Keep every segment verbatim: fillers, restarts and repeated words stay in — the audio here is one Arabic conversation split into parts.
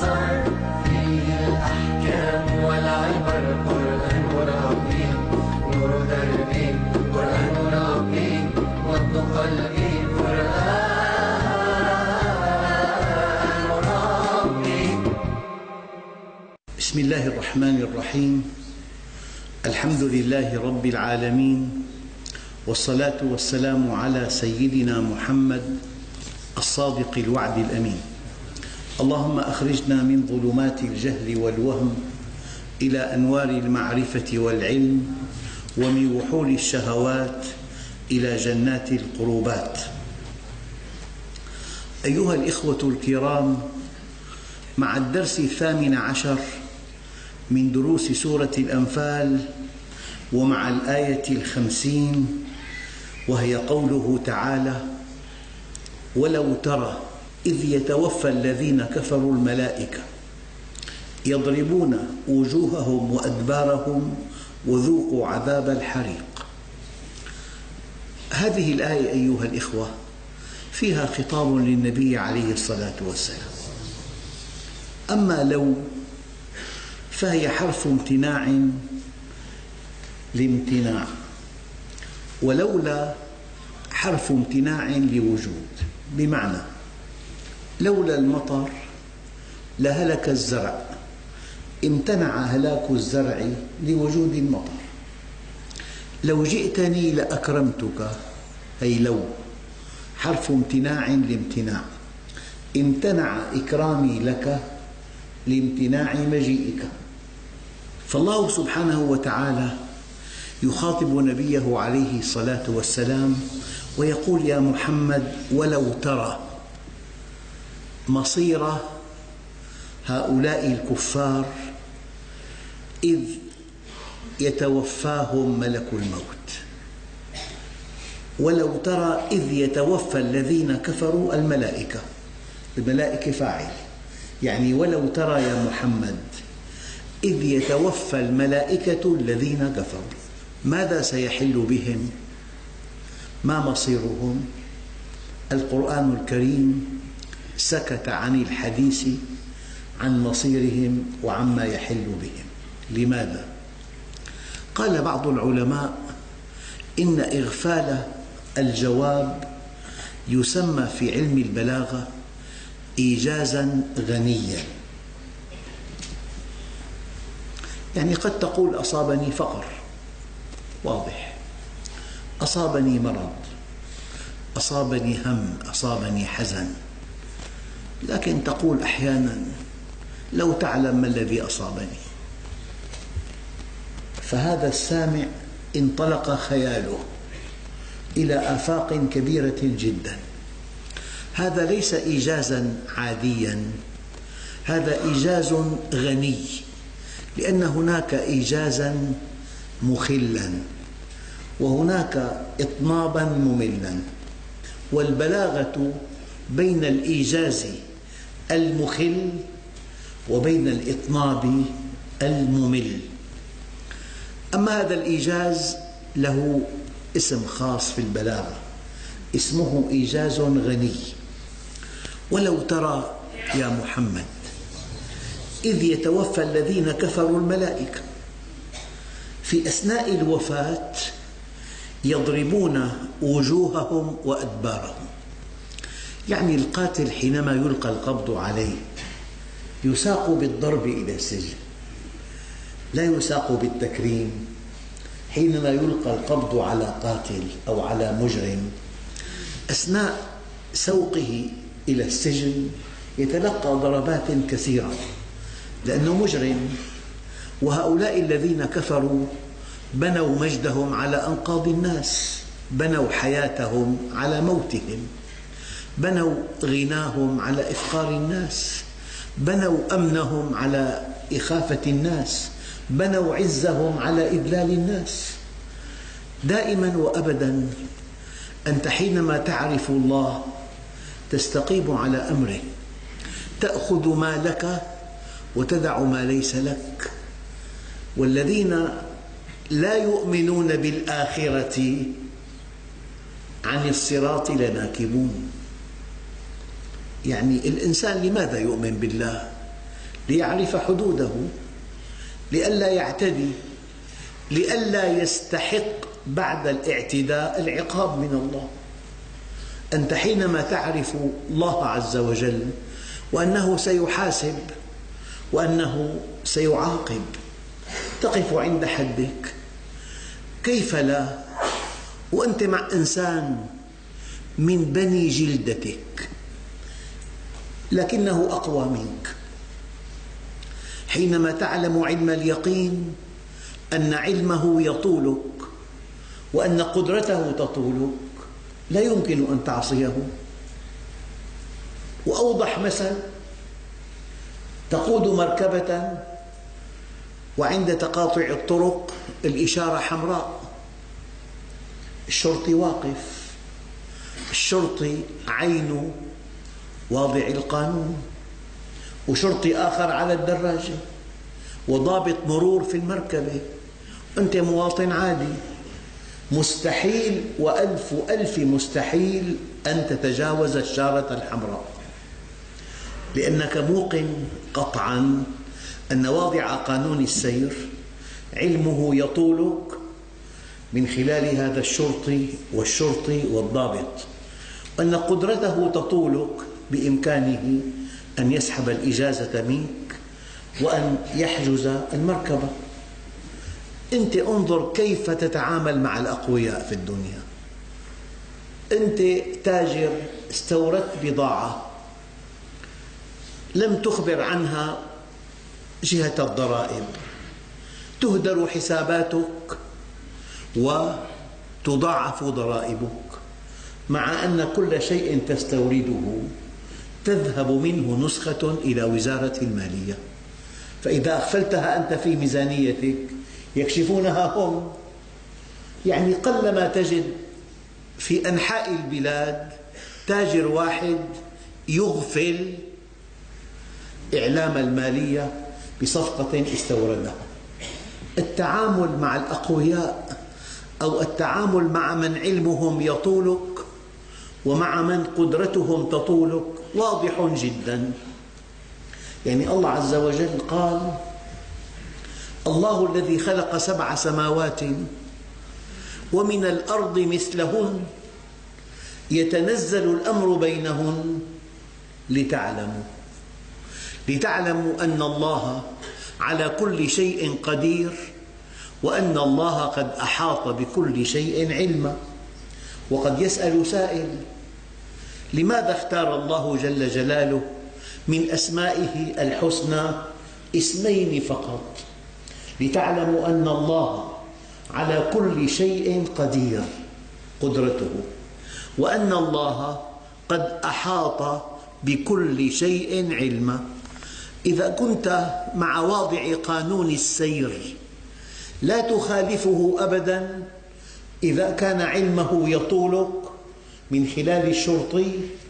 صار فيه الأحكام والعبر. قرآن ربي نور دربي، قرآن ربي وضع قلبي. قرآن ربي. بسم الله الرحمن الرحيم. الحمد لله رب العالمين، والصلاة والسلام على سيدنا محمد الصادق الوعد الأمين. اللهم أخرجنا من ظلمات الجهل والوهم إلى أنوار المعرفة والعلم، ومن وحول الشهوات إلى جنات القربات. أيها الإخوة الكرام، مع الدرس الثامن عشر من دروس سورة الأنفال، ومع الآية الخمسين، وهي قوله تعالى: ولو ترى إذ يتوفى الذين كفروا الملائكة يضربون وجوههم وأدبارهم وذوقوا عذاب الحريق. هذه الآية أيها الإخوة فيها خطاب للنبي عليه الصلاة والسلام. أما لو فهي حرف امتناع لامتناع، ولولا حرف امتناع لوجود، بمعنى لولا المطر لهلك الزرع، امتنع هلاك الزرع لوجود المطر. لو جئتني لأكرمتك، أي لو حرف امتناع لامتناع، امتنع إكرامي لك لامتناع مجيئك. فالله سبحانه وتعالى يخاطب نبيه عليه الصلاة والسلام ويقول: يا محمد، ولو ترى مصير هؤلاء الكفار إذ يتوفاهم ملك الموت. ولو ترى إذ يتوفى الذين كفروا الملائكة، الملائكة فاعل، يعني ولو ترى يا محمد إذ يتوفى الملائكة الذين كفروا، ماذا سيحل بهم؟ ما مصيرهم؟ القرآن الكريم سكت عن الحديث عن مصيرهم وعما يحل بهم. لماذا؟ قال بعض العلماء: إن إغفال الجواب يسمى في علم البلاغة إيجازاً غنياً. يعني قد تقول: أصابني فقر، واضح، أصابني مرض، أصابني هم، أصابني حزن. لكن تقول أحياناً: لو تعلم ما الذي أصابني. فهذا السامع انطلق خياله إلى آفاق كبيرة جداً. هذا ليس إيجازاً عادياً، هذا إيجاز غني، لأن هناك إيجازاً مخلاً وهناك إطناباً مملاً. والبلاغة بين الإيجاز المخل وبين الإطناب الممل. أما هذا الإيجاز له اسم خاص في البلاغة، اسمه إيجاز غني. ولو ترى يا محمد إذ يتوفى الذين كفروا الملائكة، في أثناء الوفاة يضربون وجوههم وأدبارهم. يعني القاتل حينما يلقى القبض عليه يساق بالضرب إلى السجن، لا يساق بالتكريم. حينما يلقى القبض على قاتل أو على مجرم، أثناء سوقه إلى السجن يتلقى ضربات كثيرة لأنه مجرم. وهؤلاء الذين كفروا بنوا مجدهم على أنقاض الناس، بنوا حياتهم على موتهم، بنوا غناهم على إفقار الناس، بنوا أمنهم على إخافة الناس، بنوا عزهم على إذلال الناس. دائما وأبدا أنت حينما تعرف الله تستقيم على أمره، تأخذ ما لك وتدع ما ليس لك. والذين لا يؤمنون بالآخرة عن الصراط لناكبون. يعني الإنسان لماذا يؤمن بالله؟ ليعرف حدوده، لئلا يعتدي، لئلا يستحق بعد الاعتداء العقاب من الله. أنت حينما تعرف الله عز وجل وأنه سيحاسب وأنه سيعاقب تقف عند حدك، كيف لا وأنت مع إنسان من بني جلدتك لكنه أقوى منك؟ حينما تعلم علم اليقين أن علمه يطولك وأن قدرته تطولك لا يمكن أن تعصيه. وأوضح مثل، تقود مركبة وعند تقاطع الطرق الإشارة حمراء، الشرطي واقف، الشرطي عين واضع القانون، وشرطي آخر على الدراجة، وضابط مرور في المركبة، أنت مواطن عادي. مستحيل وألف ألف مستحيل أن تتجاوز الشارة الحمراء، لأنك موقن قطعاً أن واضع قانون السير علمه يطولك من خلال هذا الشرطي والشرطي والضابط، وأن قدرته تطولك بإمكانه أن يسحب الإجازة منك وأن يحجز المركبة. أنت انظر كيف تتعامل مع الأقوياء في الدنيا. أنت تاجر استوردت بضاعة لم تخبر عنها جهة الضرائب، تهدر حساباتك وتضاعف ضرائبك، مع أن كل شيء تستورده تذهب منه نسخة إلى وزارة المالية، فإذا أغفلتها أنت في ميزانيتك يكشفونها هم. يعني قلما تجد في أنحاء البلاد تاجر واحد يغفل إعلام المالية بصفقة استوردها. التعامل مع الأقوياء أو التعامل مع من علمهم يطولك ومع من قدرتهم تطولك واضح جدا. يعني الله عز وجل قال: الله الذي خلق سبع سماوات ومن الأرض مثلهن يتنزل الأمر بينهن لتعلموا لتعلموا أن الله على كل شيء قدير وأن الله قد أحاط بكل شيء علما. وقد يسأل سائل: لماذا اختار الله جل جلاله من أسمائه الحسنى اسمين فقط؟ لتعلموا أن الله على كل شيء قدير قدرته، وأن الله قد أحاط بكل شيء علما. إذا كنت مع واضع قانون السير لا تخالفه أبدا إذا كان علمه يطولك من خلال الشرطي،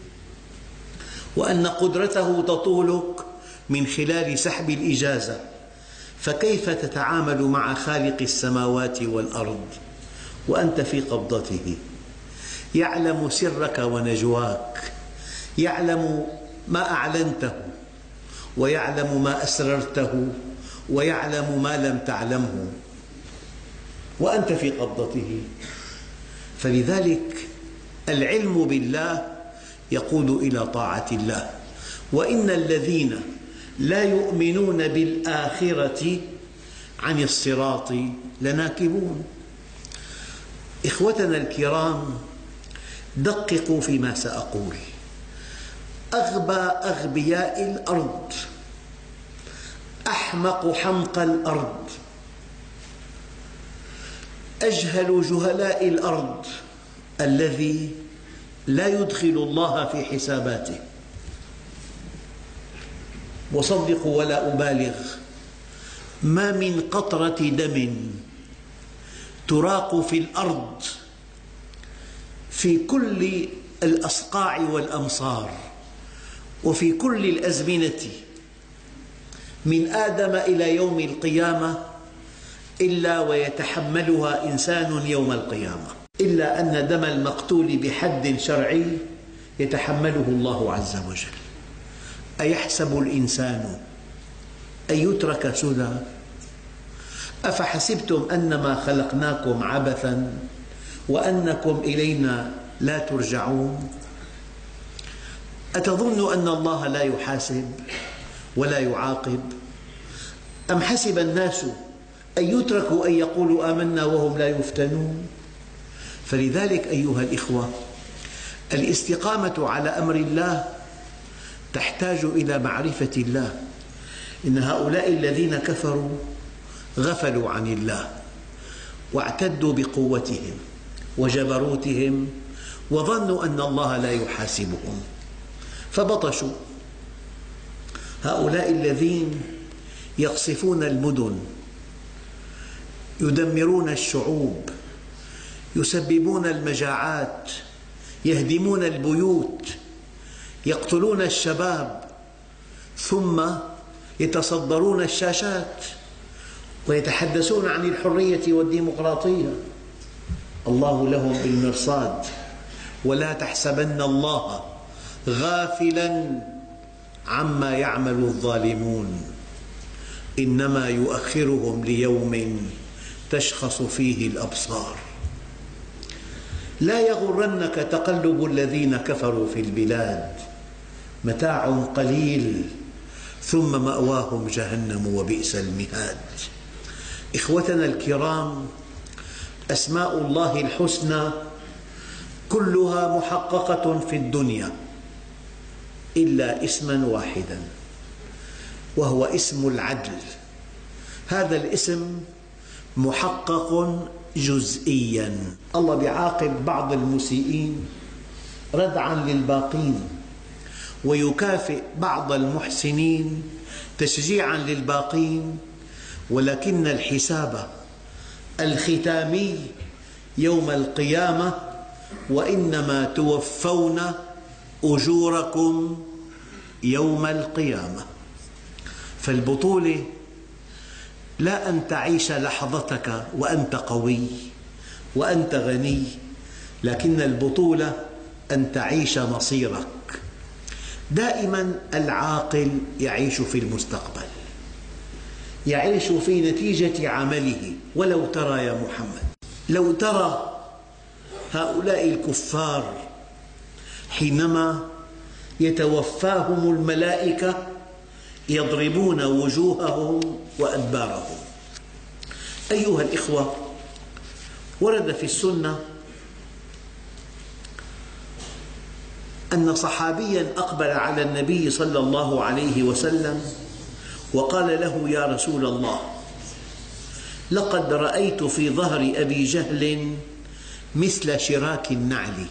وأن قدرته تطولك من خلال سحب الإجازة، فكيف تتعامل مع خالق السماوات والأرض وأنت في قبضته؟ يعلم سرك ونجواك، يعلم ما أعلنته ويعلم ما أسررته ويعلم ما لم تعلمه وأنت في قبضته. فلذلك العلم بالله يقود إلى طاعة الله. وإن الذين لا يؤمنون بالآخرة عن الصراط لناكبون. إخوتنا الكرام، دققوا فيما سأقول. أغبى أغبياء الأرض، أحمق حمق الأرض، أجهل جهلاء الأرض الذي لا يدخل الله في حساباته. وصدقوا ولا أبالغ، ما من قطرة دم تراق في الأرض في كل الأصقاع والأمصار وفي كل الأزمنة من آدم إلى يوم القيامة إلا ويتحملها إنسان يوم القيامة، إلا أن دم المقتول بحد شرعي يتحمله الله عز وجل. أيحسب الإنسان أن يترك سدى؟ أفحسبتم أنما خلقناكم عبثا وأنكم إلينا لا ترجعون؟ أتظن أن الله لا يحاسب ولا يعاقب؟ أم حسب الناس أن يتركوا أن يقولوا آمنا وهم لا يفتنون؟ فلذلك أيها الإخوة، الاستقامة على أمر الله تحتاج إلى معرفة الله. إن هؤلاء الذين كفروا غفلوا عن الله واعتدوا بقوتهم وجبروتهم وظنوا أن الله لا يحاسبهم فبطشوا. هؤلاء الذين يقصفون المدن، يدمرون الشعوب، يسببون المجاعات، يهدمون البيوت، يقتلون الشباب، ثم يتصدرون الشاشات ويتحدثون عن الحرية والديمقراطية. الله لهم بالمرصاد، ولا تحسبن الله غافلاً عما يعمل الظالمون، إنما يؤخرهم ليوم تشخص فيه الأبصار. لا يغرنك تقلب الذين كفروا في البلاد، متاع قليل ثم مأواهم جهنم وبئس المهاد. إخوتنا الكرام، أسماء الله الحسنى كلها محققة في الدنيا إلا اسما واحدا، وهو اسم العدل. هذا الاسم محقق جزئيا. الله يعاقب بعض المسيئين ردعا للباقين، ويكافئ بعض المحسنين تشجيعا للباقين، ولكن الحساب الختامي يوم القيامة: وإنما توفون أجوركم يوم القيامة. فالبطولة لا أن تعيش لحظتك وأنت قوي وأنت غني، لكن البطولة أن تعيش مصيرك. دائما العاقل يعيش في المستقبل، يعيش في نتيجة عمله. ولو ترى يا محمد، لو ترى هؤلاء الكفار حينما يتوفاهم الملائكة يضربون وجوههم وأدبارهم. أيها الإخوة، ورد في السنة أن صحابياً أقبل على النبي صلى الله عليه وسلم وقال له: يا رسول الله، لقد رأيت في ظهر أبي جهل مثل شراك النعل،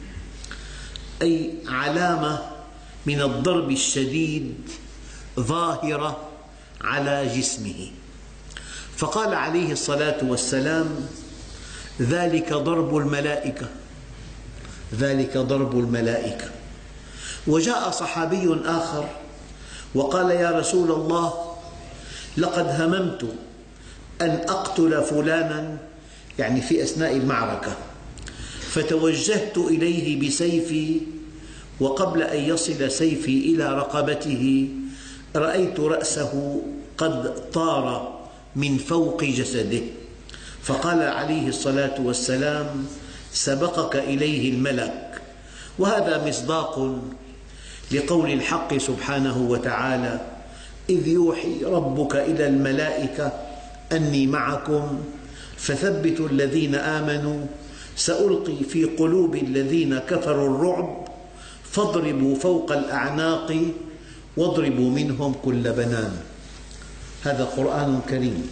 أي علامة من الضرب الشديد ظاهرة على جسمه. فقال عليه الصلاة والسلام: ذلك ضرب الملائكة، ذلك ضرب الملائكة. وجاء صحابي آخر وقال: يا رسول الله، لقد هممت أن أقتل فلانا، يعني في أثناء المعركة، فتوجهت إليه بسيفي، وقبل أن يصل سيفي إلى رقبته رأيت رأسه قد طار من فوق جسده. فقال عليه الصلاة والسلام: سبقك إليه الملك. وهذا مصداق لقول الحق سبحانه وتعالى: إذ يوحي ربك إلى الملائكة أني معكم فثبتوا الذين آمنوا سألقي في قلوب الذين كفروا الرعب فاضربوا فوق الأعناق واضربوا منهم كل بنان. هذا قرآن كريم.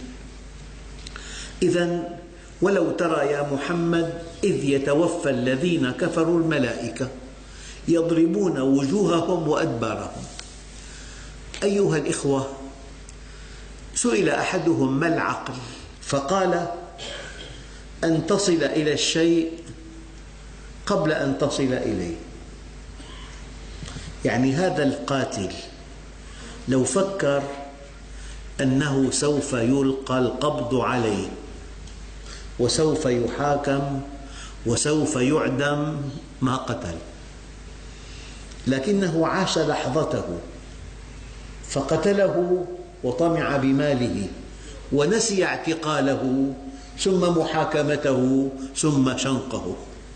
إذن ولو ترى يا محمد إذ يتوفى الذين كفروا الملائكة يضربون وجوههم وأدبارهم. أيها الإخوة، سئل أحدهم: ما العقل؟ فقال: أن تصل إلى الشيء قبل أن تصل إليه. يعني هذا القاتل لو فكر أنه سوف يلقى القبض عليه وسوف يحاكم وسوف يعدم ما قتل، لكنه عاش لحظته فقتله وطمع بماله ونسي اعتقاله ثم محاكمته ثم شنقه.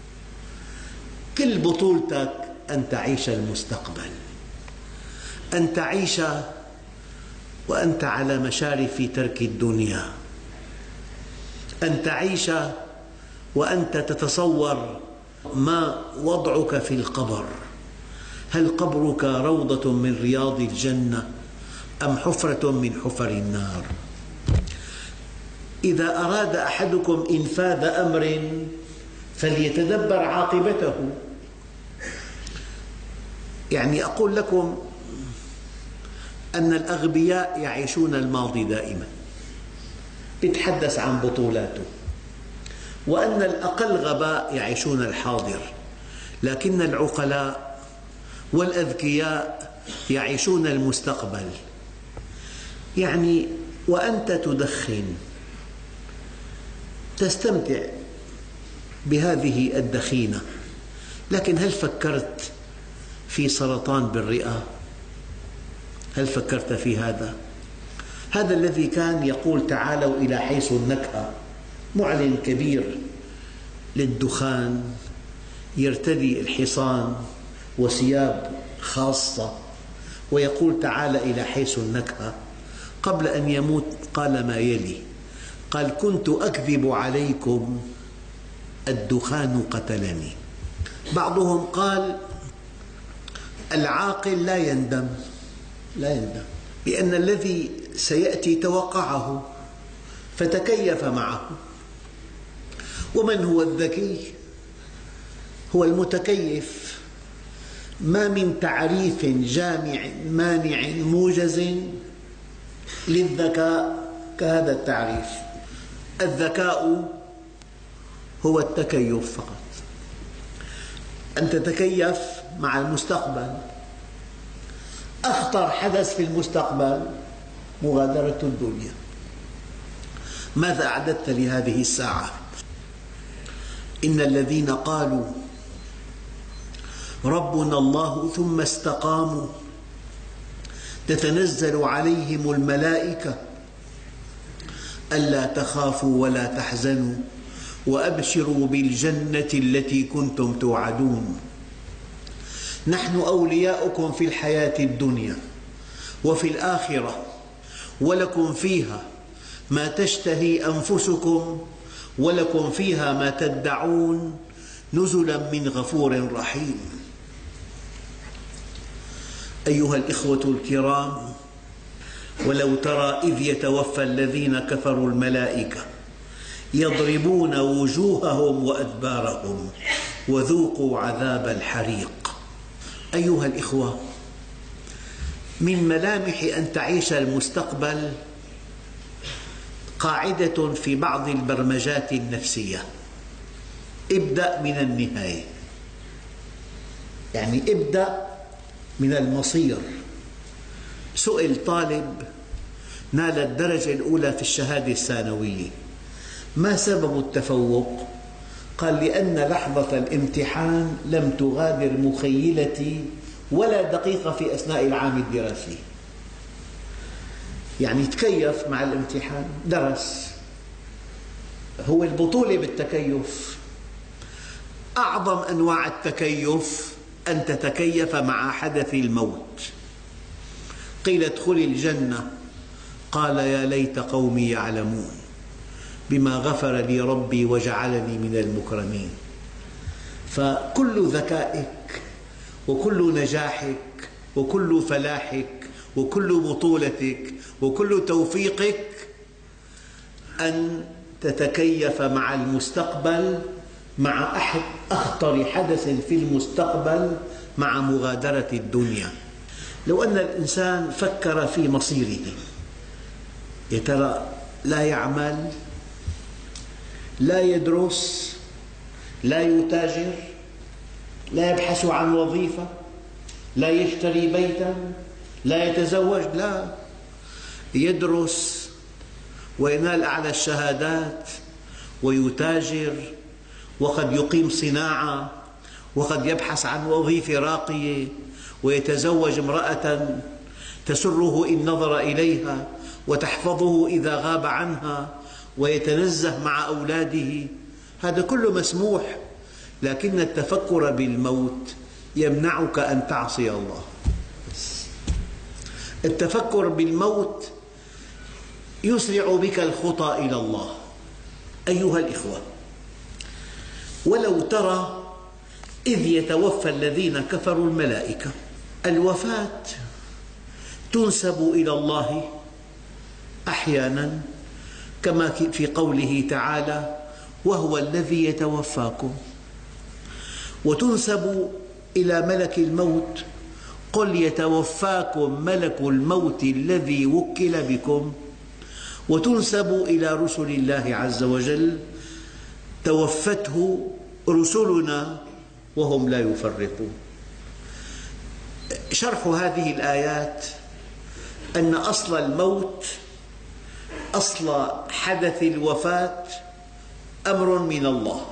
كل بطولتك أن تعيش المستقبل، أن تعيش وأنت على مشارف ترك الدنيا، أن تعيش وأنت تتصور ما وضعك في القبر. هل قبرك روضة من رياض الجنة أم حفرة من حفر النار؟ إذا أراد أحدكم إنفاذ أمر فليتدبر عاقبته. يعني أقول لكم أن الأغبياء يعيشون الماضي دائما، يتحدث عن بطولاته، وأن الأقل غباء يعيشون الحاضر، لكن العقلاء والأذكياء يعيشون المستقبل. يعني وأنت تدخن تستمتع بهذه الدخينة، لكن هل فكرت في سرطان بالرئة؟ هل فكرت في هذا؟ هذا الذي كان يقول تعالوا إلى حيث النكهة، معلن كبير للدخان، يرتدي الحصان وثياب خاصة ويقول تعال إلى حيث النكهة. قبل أن يموت قال ما يلي، قال كنت أكذب عليكم الدخان قتلني. بعضهم قال العاقل لا يندم، لا يندم لأن الذي سيأتي توقعه فتكيف معه. ومن هو الذكي؟ هو المتكيف. ما من تعريف جامع مانع موجز للذكاء كهذا التعريف. الذكاء هو التكيف فقط، أن تتكيف مع المستقبل. أخطر حدث في المستقبل مغادرة الدنيا. ماذا أعددت لهذه الساعة؟ إن الذين قالوا ربنا الله ثم استقاموا تتنزل عليهم الملائكة ألا تخافوا ولا تحزنوا وأبشروا بالجنة التي كنتم توعدون نحن أولياؤكم في الحياة الدنيا وفي الآخرة ولكم فيها ما تشتهي أنفسكم ولكم فيها ما تدعون نزلا من غفور رحيم. أيها الإخوة الكرام، ولو ترى إذ يتوفى الذين كفروا الملائكة يضربون وجوههم وأدبارهم وذوقوا عذاب الحريق. أيها الإخوة، من ملامح أن تعيش المستقبل قاعدة في بعض البرمجات النفسية: ابدأ من النهاية. يعني ابدأ من المصير. سئل طالب نال الدرجة الأولى في الشهادة الثانوية: ما سبب التفوق؟ قال: لأن لحظة الامتحان لم تغادر مخيلتي ولا دقيقة في أثناء العام الدراسي. يعني تكيف مع الامتحان، درس. هو البطولة بالتكيف. أعظم أنواع التكيف أن تتكيف مع حدث الموت. قيل ادخل الجنة، قال يا ليت قومي يعلمون بما غفر لي ربي وجعلني من المكرمين. فكل ذكائك وكل نجاحك وكل فلاحك وكل بطولتك وكل توفيقك أن تتكيف مع المستقبل، مع أحد أخطر حدث في المستقبل، مع مغادرة الدنيا. لو أن الإنسان فكر في مصيره، يا ترى لا يعمل، لا يدرس، لا يتاجر، لا يبحث عن وظيفة، لا يشتري بيتا، لا يتزوج، لا، يدرس وينال أعلى الشهادات ويتاجر وقد يقيم صناعة وقد يبحث عن وظيفة راقية ويتزوج امرأة تسره إن نظر إليها وتحفظه إذا غاب عنها ويتنزه مع أولاده، هذا كله مسموح. لكن التفكر بالموت يمنعك أن تعصي الله. التفكر بالموت يسرع بك الخطى إلى الله. أيها الإخوة، ولو ترى إذ يتوفى الذين كفروا الملائكة. الوفاة تنسب إلى الله أحيانا، كما في قوله تعالى: وهو الذي يتوفاكم، وتنسب إلى ملك الموت: قل يتوفاكم ملك الموت الذي وكل بكم. وتنسب إلى رسل الله عز وجل: توفته رسلنا وهم لا يفرطون. شرح هذه الآيات أن أصل الموت، أصل حدث الوفاة أمر من الله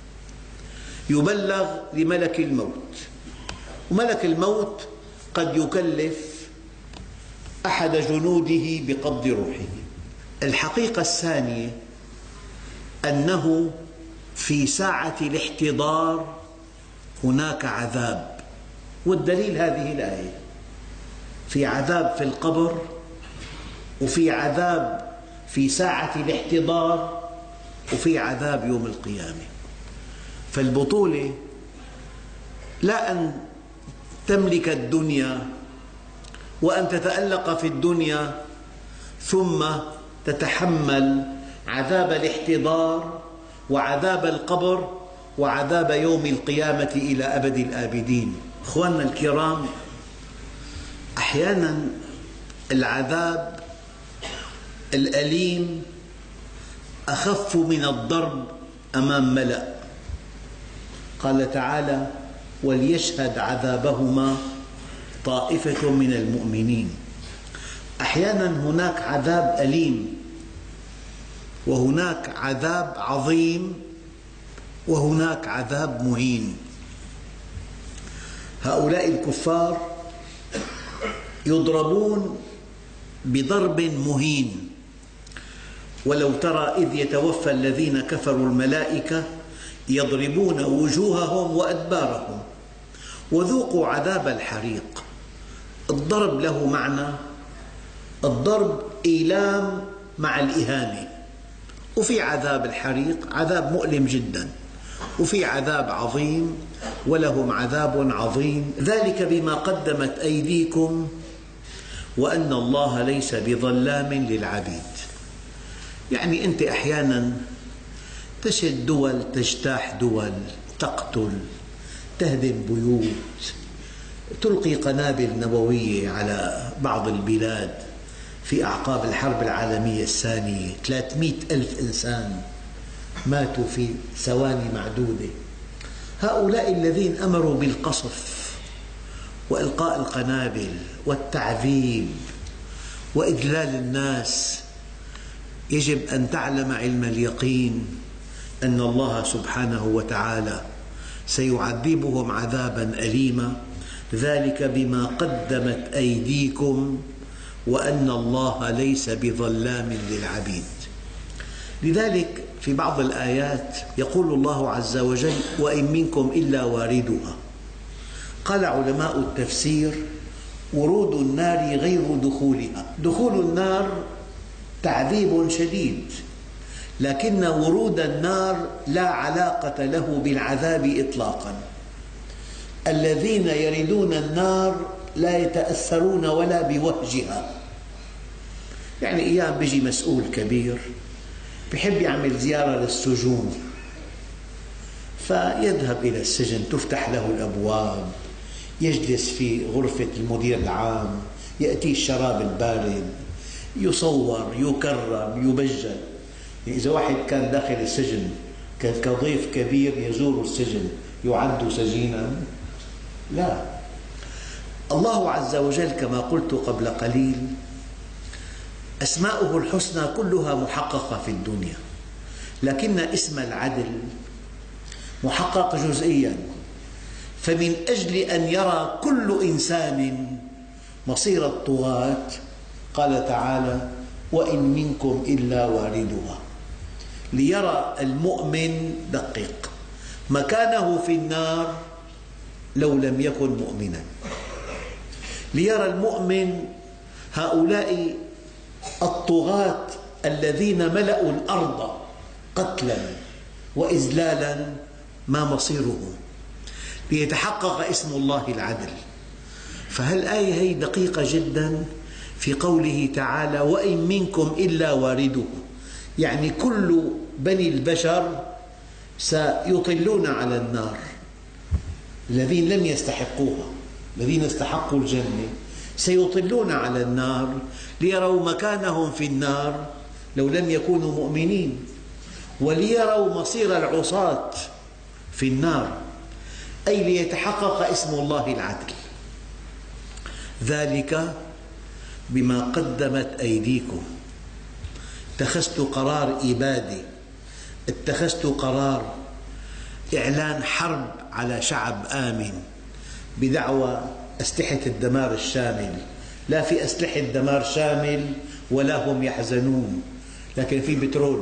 يبلغ لملك الموت، وملك الموت قد يكلف أحد جنوده بقبض روحه. الحقيقة الثانية أنه في ساعة الاحتضار هناك عذاب، والدليل هذه الآية: في عذاب في القبر، وفي عذاب في ساعة الاحتضار، وفي عذاب يوم القيامة. فالبطولة لا أن تملك الدنيا وأن تتألق في الدنيا ثم تتحمل عذاب الاحتضار وعذاب القبر وعذاب يوم القيامة إلى أبد الآبدين. أخواننا الكرام، أحيانا العذاب الأليم أخف من الضرب أمام ملأ. قال تعالى: وليشهد عذابهما طائفة من المؤمنين. أحيانا هناك عذاب أليم، وهناك عذاب عظيم، وهناك عذاب مهين. هؤلاء الكفار يضربون بضرب مهين. ولو ترى إذ يتوفى الذين كفروا الملائكة يضربون وجوههم وأدبارهم وذوقوا عذاب الحريق. الضرب له معنى، الضرب إيلام مع الإهانة. وفي عذاب الحريق عذاب مؤلم جدا، وفي عذاب عظيم ولهم عذاب عظيم. ذلك بما قدمت أيديكم وأن الله ليس بظلام للعبيد. يعني أنت أحيانا تشد دول، تجتاح دول، تقتل، تهدم بيوت، تلقي قنابل نووية على بعض البلاد. في أعقاب الحرب العالمية الثانية ثلاثمئة ألف إنسان ماتوا في ثواني معدودة. هؤلاء الذين أمروا بالقصف وإلقاء القنابل والتعذيب وإذلال الناس، يجب أن تعلم علم اليقين أن الله سبحانه وتعالى سيعذبهم عذابا أليما. ذلك بما قدمت أيديكم وأن الله ليس بظلام للعبيد. لذلك في بعض الآيات يقول الله عز وجل: وإن منكم إلا واردها. قال علماء التفسير: ورود النار غير دخولها. دخول النار تعذيب شديد، لكن ورود النار لا علاقة له بالعذاب إطلاقا. الذين يردون النار لا يتأثرون ولا بوهجها. يعني أيام بيجي مسؤول كبير بيحب يعمل زيارة للسجون، فيذهب إلى السجن، تفتح له الأبواب، يجلس في غرفة المدير العام، يأتي الشراب البارد، يصور، يكرم، يبجل. إذا واحد كان داخل السجن كضيف كبير يزور السجن يعد سجينا؟ لا. الله عز وجل كما قلت قبل قليل أسماؤه الحسنى كلها محققة في الدنيا، لكن اسم العدل محقق جزئيا. فمن أجل أن يرى كل إنسان مصير الطغاة قال تعالى: وإن منكم إلا واردها. ليرى المؤمن، دقق، مكانه في النار لو لم يكن مؤمنا. ليرى المؤمن هؤلاء الطغاة الذين ملأوا الأرض قتلا وإذلالا ما مصيرهم، ليتحقق اسم الله العدل. فهالآية هي دقيقة جدا في قوله تعالى وإن منكم إلا وارده، يعني كل بني البشر سيطلون على النار، الذين لم يستحقوها، الذين استحقوا الجنة سيطلون على النار ليروا مكانهم في النار لو لم يكونوا مؤمنين، وليروا مصير العصاة في النار، أي ليتحقق اسم الله العدل. ذلك بما قدمت أيديكم. اتخذت قرار إبادة، اتخذت قرار إعلان حرب على شعب آمن بدعوى أسلحة الدمار الشامل. لا في أسلحة دمار شامل ولا هم يحزنون، لكن في بترول.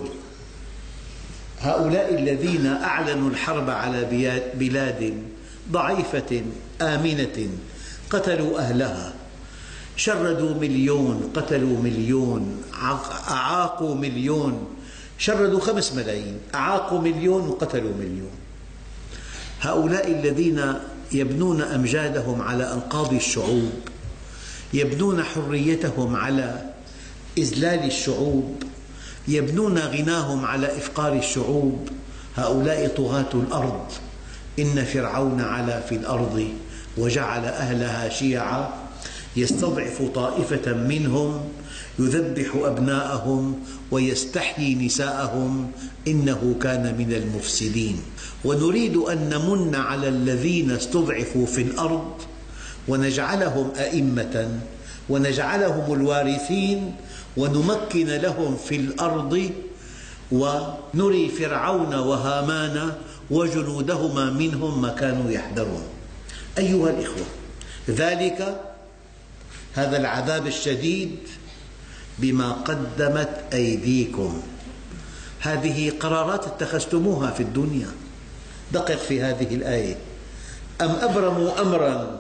هؤلاء الذين أعلنوا الحرب على بلاد ضعيفة آمنة قتلوا أهلها، شردوا مليون، قتلوا مليون، أعاقوا مليون، شردوا خمس ملايين، أعاقوا مليون وقتلوا مليون. هؤلاء الذين يبنون أمجادهم على أنقاض الشعوب، يبنون حريتهم على إذلال الشعوب، يبنون غناهم على إفقار الشعوب، هؤلاء طغاة الأرض. إن فرعون علا في الأرض وجعل أهلها شيعا يستضعف طائفة منهم يذبح أبناءهم ويستحيي نساءهم إنه كان من المفسدين. ونريد أن نمن على الذين استضعفوا في الأرض ونجعلهم أئمة ونجعلهم الوارثين ونمكن لهم في الأرض ونري فرعون وهامان وجنودهما منهم ما كانوا يحذرون. أيها الإخوة، ذلك هذا العذاب الشديد بما قدمت أيديكم. هذه قرارات اتخذتموها في الدنيا. دقق في هذه الآية: أم أبرموا أمرا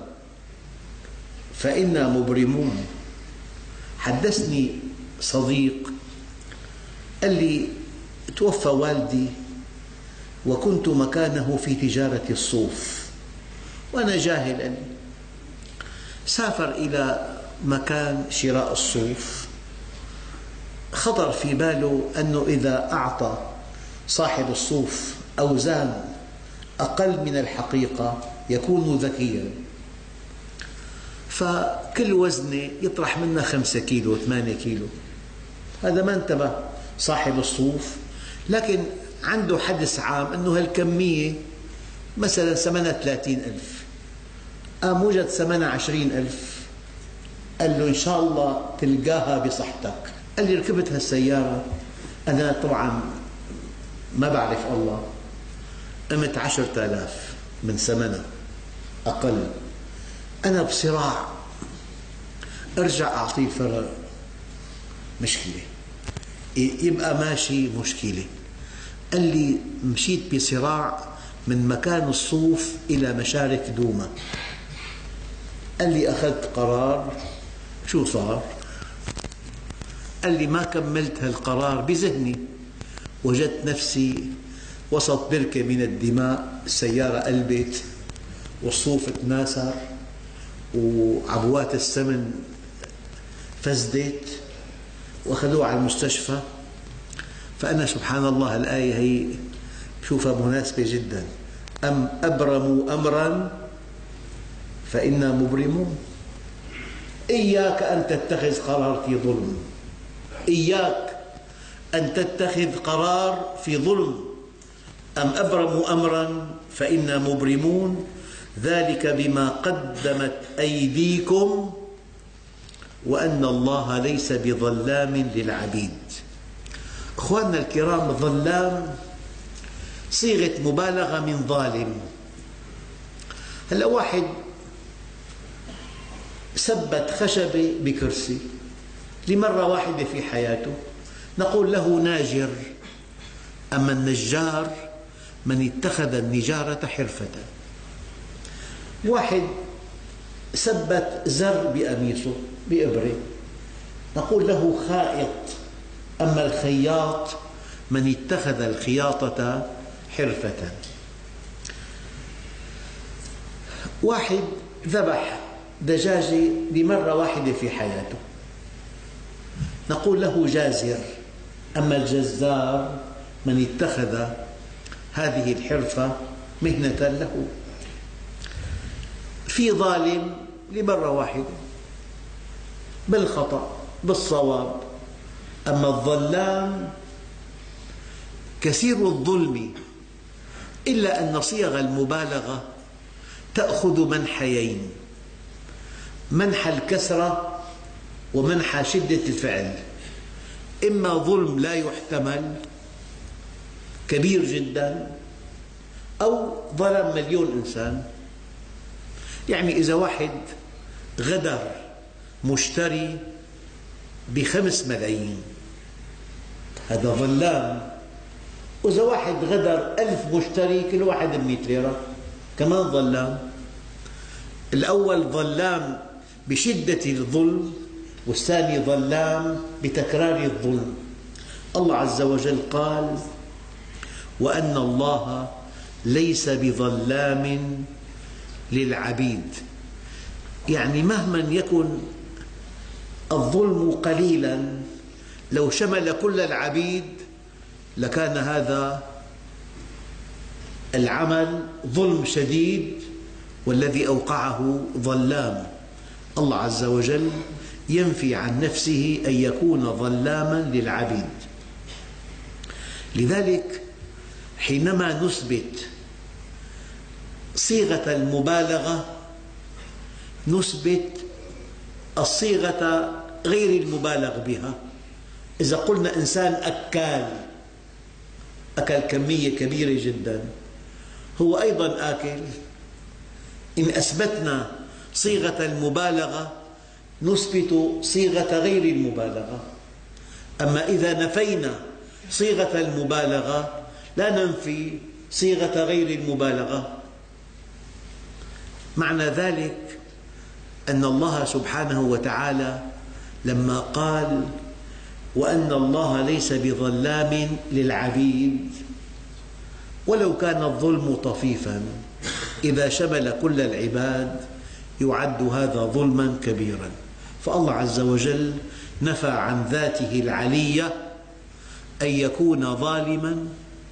فإنا مبرمون. حدثني صديق قال لي توفى والدي وكنت مكانه في تجارة الصوف وأنا جاهل، قال لي سافر إلى مكان شراء الصوف، خطر في باله أنه إذا أعطى صاحب الصوف أوزان أقل من الحقيقة يكون ذكياً، فكل وزنة يطرح منها خمسة كيلو ثمانية كيلو. هذا ما انتبه صاحب الصوف، لكن عنده حدس عام أنه هالكمية مثلا ثمنها ثلاثين ألف، قام وجد ثمنها عشرين ألف، قال له إن شاء الله تلقاها بصحتك. قال لي ركبت هالسيارة، أنا طبعا ما بعرف الله، قمت عشرة آلاف من ثمنها أقل. أنا بصراع أرجع أعطيه الفرق، مشكلة، يبقى ماشي مشكلة. قال لي مشيت بصراع من مكان الصوف إلى مشارف دوما. قال لي أخذت قرار. شو صار؟ قال لي ما كملت هالقرار بذهني، وجدت نفسي وسط بركة من الدماء، السيارة قلبت والصوف تناثر وعبوات السمن فسدت وأخذوه على المستشفى. فأنا سبحان الله الآية هي بشوفها مناسبة جدا: أم أبرموا أمرا فإنا مبرمون. إياك أن تتخذ قرار في ظلم، إياك أن تتخذ قرار في ظلم. أم أبرموا أمرا فإنا مبرمون ذلك بما قدمت أيديكم وأن الله ليس بظلام للعبيد. أخواننا الكرام، ظلام صيغة مبالغة من ظالم. هلأ واحد ثبت خشبة بكرسي، لمرة واحدة في حياته، نقول له ناجر. أما النجار من اتخذ النجارة حرفة. واحد ثبت زر بقميصه بإبرة، نقول له خائط. أما الخياط من اتخذ الخياطة حرفة. واحد ذبح دجاجة لمرة واحدة في حياته، نقول له جازر. أما الجزار من اتخذ هذه الحرفة مهنة له. في ظالم لمرة واحدة بالخطأ بالصواب. أما الظلام كثير الظلم، إلا أن صيغ المبالغة تأخذ منحيين: منحى الكثرة ومنحى شدة الفعل. إما ظلم لا يحتمل كبير جدا، أو ظلم مليون إنسان. يعني إذا واحد غدر مشتري بخمس ملايين هذا ظلام، وإذا واحد غدر ألف مشتري كل واحد بمئة ليرة كمان ظلام. الأول ظلام بشدة الظلم، والثاني ظلام بتكرار الظلم. الله عز وجل قال: وأن الله ليس بظلام للعبيد. يعني مهما يكن الظلم قليلا، لو شمل كل العبيد لكان هذا العمل ظلم شديد، والذي أوقعه ظلام. الله عز وجل ينفي عن نفسه أن يكون ظلاما للعبيد. لذلك حينما نثبت صيغة المبالغة نثبت الصيغة غير المبالغ بها. إذا قلنا إنسان أكال أكل كمية كبيرة جدا، هو أيضا آكل. إن أثبتنا صيغة المبالغة نثبت صيغة غير المبالغة. أما إذا نفينا صيغة المبالغة لا ننفي صيغة غير المبالغة. معنى ذلك أن الله سبحانه وتعالى لما قال: وأن الله ليس بظلام للعبيد، ولو كان الظلم طفيفا إذا شمل كل العباد يعد هذا ظلما كبيرا. فالله عز وجل نفى عن ذاته العلية أن يكون ظالما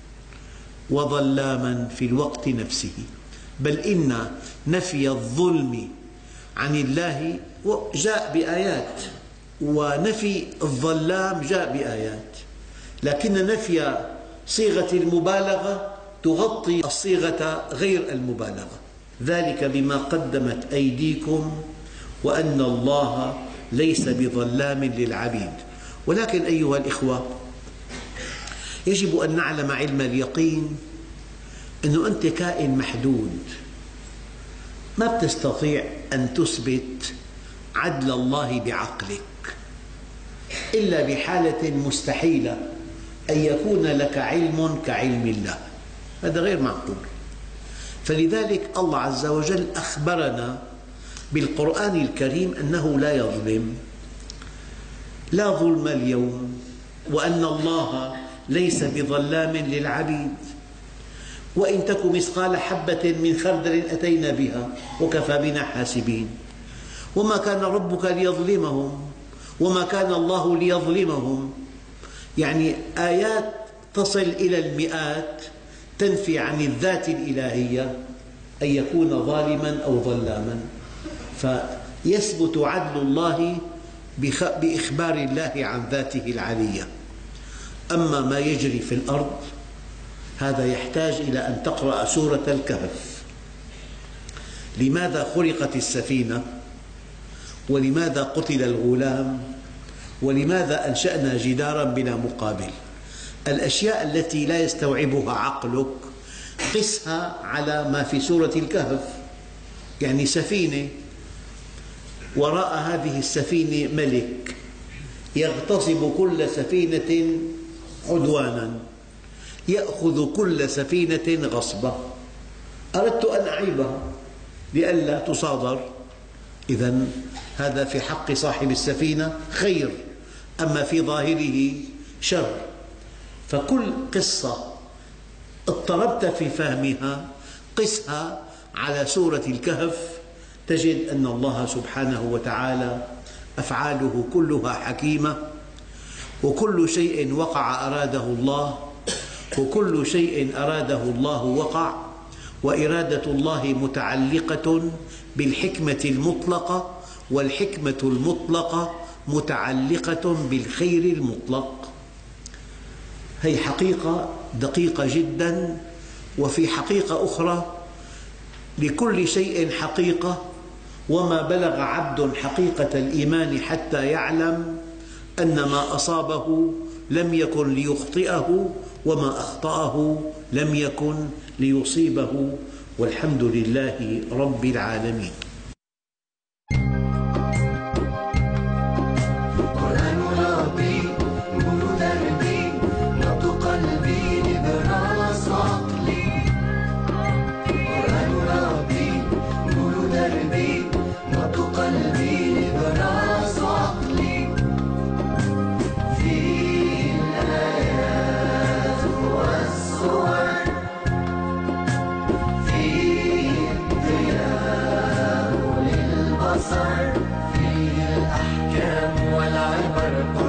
وظلاما في الوقت نفسه، بل إن نفي الظلم عن الله جاء بآيات، ونفي الظلام جاء بآيات، لكن نفي صيغة المبالغة تغطي الصيغة غير المبالغة. ذلك بما قدمت أيديكم وأن الله ليس بظلام للعبيد. ولكن أيها الإخوة، يجب أن نعلم علم اليقين أنه أنت كائن محدود، ما بتستطيع أن تثبت عدل الله بعقلك إلا بحالة مستحيلة أن يكون لك علم كعلم الله، هذا غير معقول. فلذلك الله عز وجل أخبرنا بالقرآن الكريم أنه لا يظلم، لا ظلم اليوم، وأن الله ليس بظلام للعبيد. وإن تك مثقال حبة من خردل أتينا بها وكفى بنا حاسبين. وما كان ربك ليظلمهم وما كان الله ليظلمهم. يعني آيات تصل إلى المئات تنفي عن الذات الإلهية أن يكون ظالما أو ظلاما، فيثبت عدل الله بإخبار الله عن ذاته العلية. أما ما يجري في الأرض هذا يحتاج إلى أن تقرأ سورة الكهف. لماذا خلقت السفينة؟ ولماذا قتل الغلام؟ ولماذا أنشأنا جدارا بلا مقابل؟ الأشياء التي لا يستوعبها عقلك قسها على ما في سورة الكهف. يعني سفينة، وراء هذه السفينة ملك يغتصب كل سفينة عدوانا، يأخذ كل سفينة غصبا. أردت أن أعيبها لئلا تصادر، إذن هذا في حق صاحب السفينة خير، أما في ظاهره شر. فكل قصة اضطربت في فهمها قسها على سورة الكهف، تجد أن الله سبحانه وتعالى أفعاله كلها حكيمة، وكل شيء وقع أراده الله، وكل شيء أراده الله وقع، وإرادة الله متعلقة بالحكمة المطلقة، والحكمة المطلقة متعلقة بالخير المطلق. هذه حقيقة دقيقة جدا. وفي حقيقة أخرى: لكل شيء حقيقة، وما بلغ عبد حقيقة الإيمان حتى يعلم أن ما أصابه لم يكن ليخطئه، وما أخطأه لم يكن ليصيبه، والحمد لله رب العالمين. قرآن ربي نور دربي نبض قلبي نبراس عقلي. قرآن ربي نور دربي نبض قلبي نبراس عقلي. فيه الآيات والصور، فيه الضياء للبصر، فيه الأحكام والعبر.